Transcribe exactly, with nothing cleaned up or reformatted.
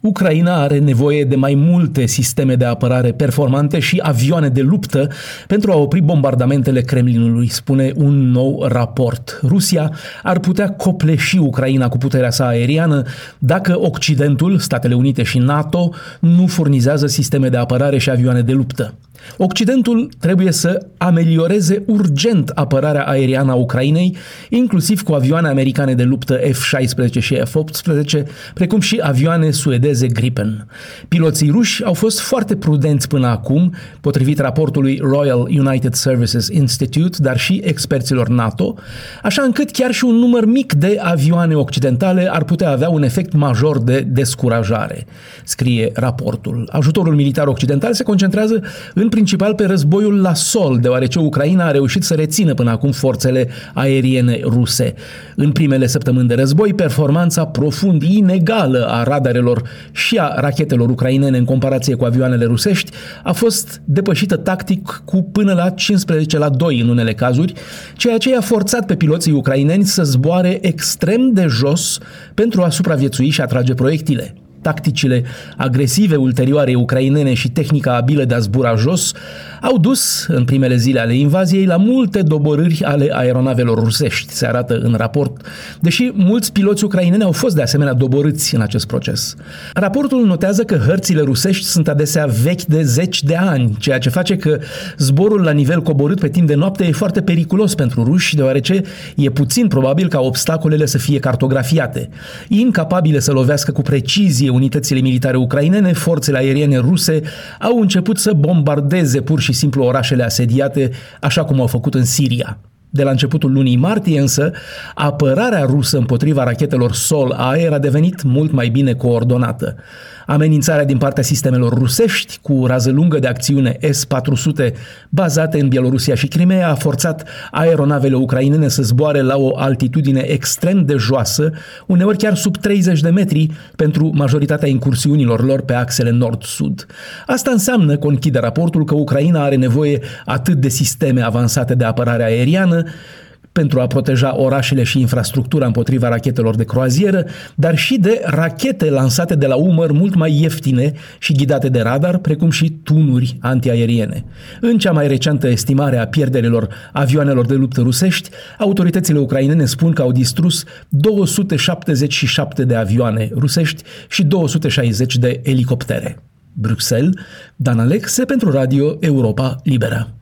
Ucraina are nevoie de mai multe sisteme de apărare performante și avioane de luptă pentru a opri bombardamentele Kremlinului, spune un nou raport. Rusia ar putea copleși Ucraina cu puterea sa aeriană dacă Occidentul, Statele Unite și NATO nu furnizează sisteme de apărare și avioane de luptă. Occidentul trebuie să amelioreze urgent apărarea aeriană a Ucrainei, inclusiv cu avioane americane de luptă F șaisprezece și F optsprezece, precum și avioane suedeze Gripen. Piloții ruși au fost foarte prudenți până acum, potrivit raportului Royal United Services Institute, dar și experților NATO, așa încât chiar și un număr mic de avioane occidentale ar putea avea un efect major de descurajare, scrie raportul. Ajutorul militar occidental se concentrează în principal pe războiul la sol, deoarece Ucraina a reușit să rețină până acum forțele aeriene ruse. În primele săptămâni de război, performanța profund inegală a radarelor și a rachetelor ucrainene în comparație cu avioanele rusești a fost depășită tactic cu până la cincisprezece la doi în unele cazuri, ceea ce i-a forțat pe piloții ucraineni să zboare extrem de jos pentru a supraviețui și atrage proiectile. Tacticile agresive ulterioare ucrainene și tehnica abilă de a zbura jos au dus, în primele zile ale invaziei, la multe doborâri ale aeronavelor rusești, se arată în raport, deși mulți piloți ucraineni au fost de asemenea doborâți în acest proces. Raportul notează că hărțile rusești sunt adesea vechi de zeci de ani, ceea ce face că zborul la nivel coborât pe timp de noapte e foarte periculos pentru ruși, deoarece e puțin probabil ca obstacolele să fie cartografiate. Incapabile să lovească cu precizie unitățile militare ucrainene, forțele aeriene ruse au început să bombardeze pur și simplu orașele asediate, așa cum au făcut în Siria. De la începutul lunii martie însă, apărarea rusă împotriva rachetelor sol-aer a devenit mult mai bine coordonată. Amenințarea din partea sistemelor rusești cu rază lungă de acțiune S patru sute bazate în Bielorusia și Crimea a forțat aeronavele ucrainene să zboare la o altitudine extrem de joasă, uneori chiar sub treizeci de metri, pentru majoritatea incursiunilor lor pe axele nord-sud. Asta înseamnă, conchide raportul, că Ucraina are nevoie atât de sisteme avansate de apărare aeriană pentru a proteja orașele și infrastructura împotriva rachetelor de croazieră, dar și de rachete lansate de la umăr mult mai ieftine și ghidate de radar, precum și tunuri antiaeriene. În cea mai recentă estimare a pierderilor avioanelor de luptă rusești, autoritățile ucrainene spun că au distrus două sute șaptezeci și șapte de avioane rusești și două sute șaizeci de elicoptere. Bruxelles, Dan Alexe pentru Radio Europa Liberă.